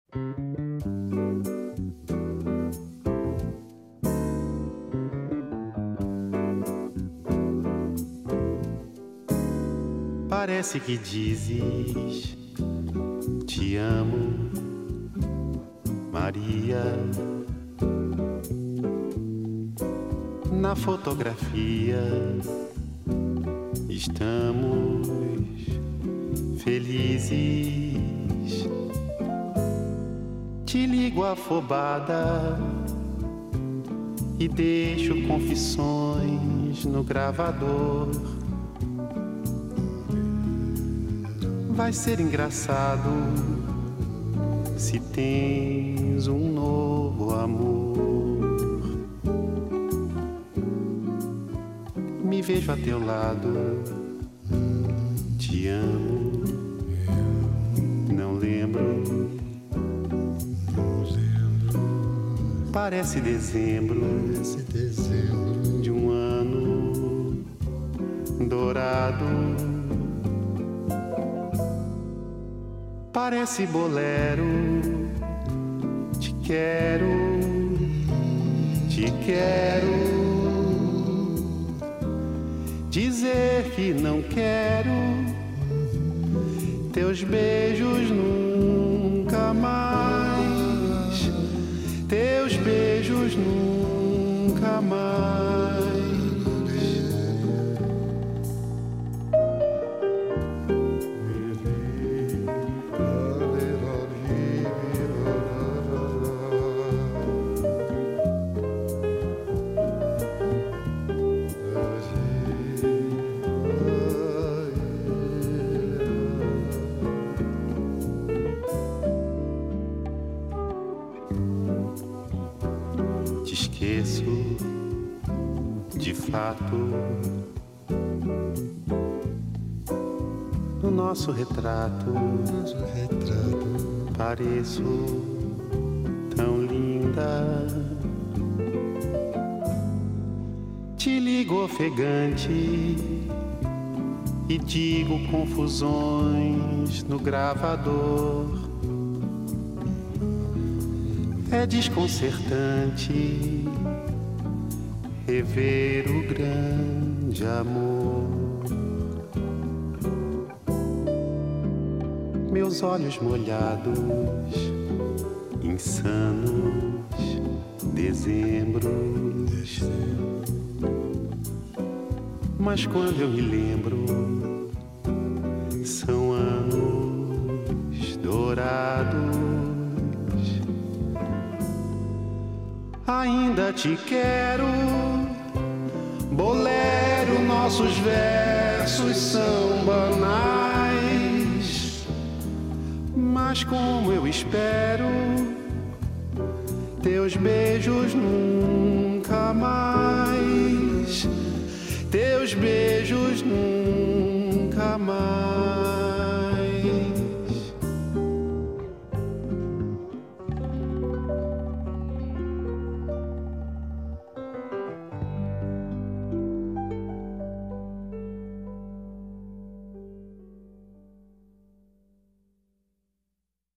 Parece que dizes te amo, Maria. Na fotografia estamos felizes. Te ligo afobada e deixo confissões no gravador. Vai ser engraçado se tens um novo amor. Me vejo a teu lado, te amo, não lembro. Parece dezembro de um ano dourado. Parece bolero, te quero, te quero. Dizer que não quero teus beijos nunca mais, teus beijos nunca mais. Te esqueço, de fato, no nosso retrato, pareço tão linda. Te ligo ofegante e digo confusões no gravador. É desconcertante rever o grande amor. Meus olhos molhados, insanos, dezembros. Mas quando eu me lembro, são anos dourados. Ainda te quero, bolero, nossos versos são banais. Mas como eu espero teus beijos nunca mais, teus beijos nunca mais.